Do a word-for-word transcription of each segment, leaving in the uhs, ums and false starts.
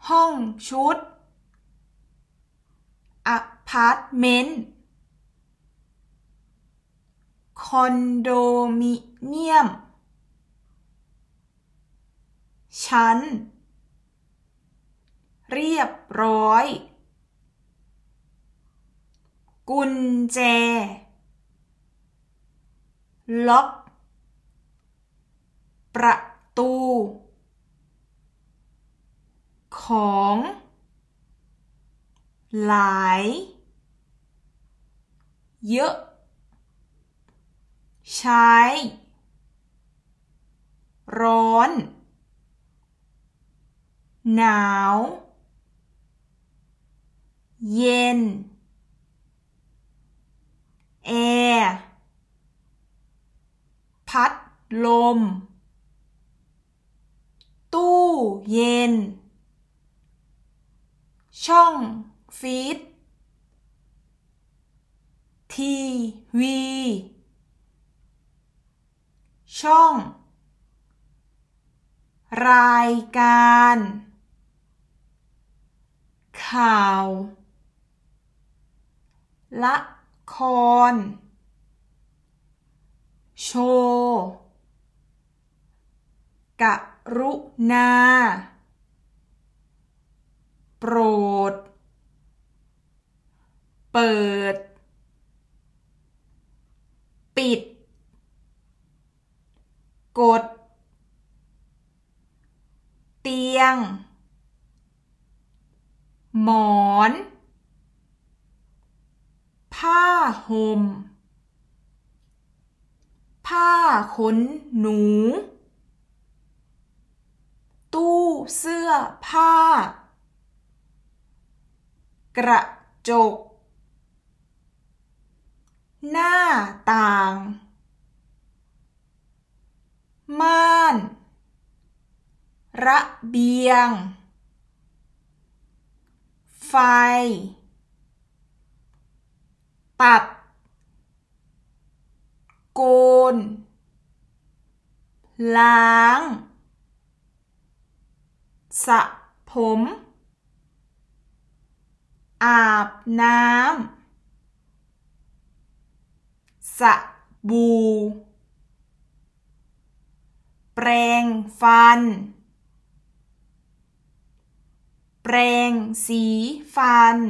ห้องชุดอพาร์ตเมนต์คอนโดมิเนียมชั้นเรียบร้อยกุญแจล็อกประตูของหลายเยอะใช้ร้อนหนาวเย็นแอร์พัดลมตู้เย็นช่องฟีดทีวีช่องรายการข่าวละครโชว์กรุณาโปรดเปิดปิดกดเตียงหมอนผ้าห่มผ้าขนหนูตู้เสื้อผ้ากระจกหน้าต่างม่านระเบียงไฟตัดโกนล้างสระผมอาบน้ำสบู่แปรงฟันแปรงสีฟัน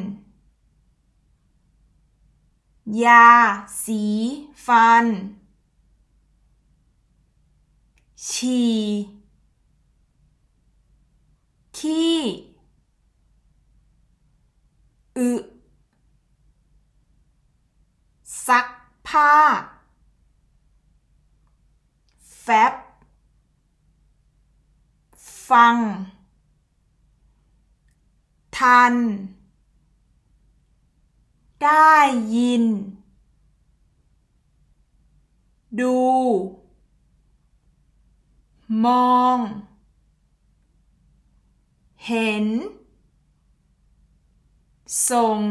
ยาสีฟันฉี่ขี้อึซักผ้าแฟบฟังทันได้ยินดูมองเห็นส่ง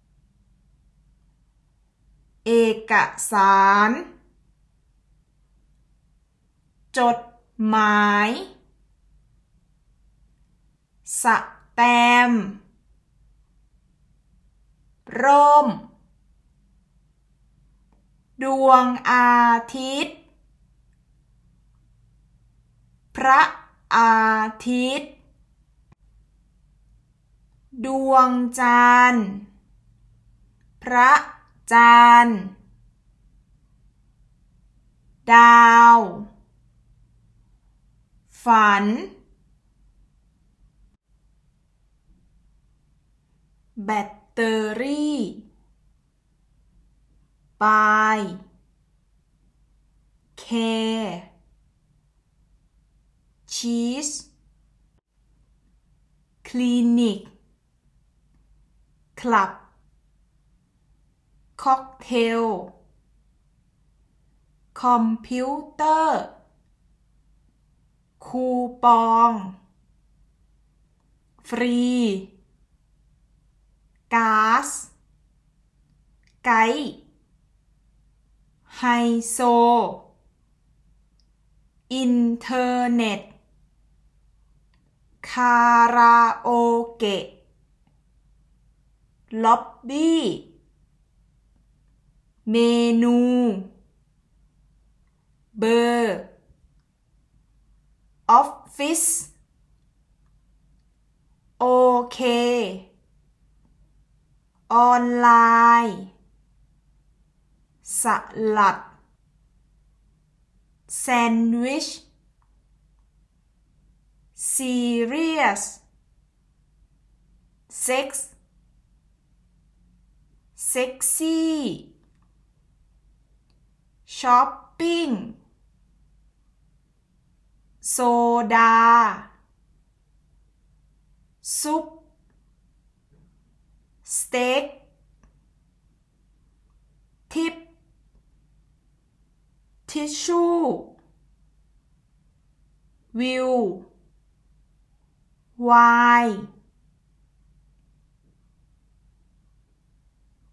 เอกสารจดหมายสแตมป์ร่มดวงอาทิตย์พระอาทิตย์ดวงจันทร์พระจันทร์ดาวฝันแบตเตอรี่บายแคร์ชีสคลินิกคลับค็อกเทลคอมพิวเตอร์คูปองฟรีก๊าซไกด์ไฮโซอินเทอร์เน็ตคคาราโอเกะล็อบบี้เมนูเบอร์ออฟฟิศโอเคออนไลน์สลัดแซนด์วิชซีเรียสเซ็กซ์เซ็กซี่ช้อปปิ้งโซดาซุปสเต็กทิปทิชชู่วิวไวน์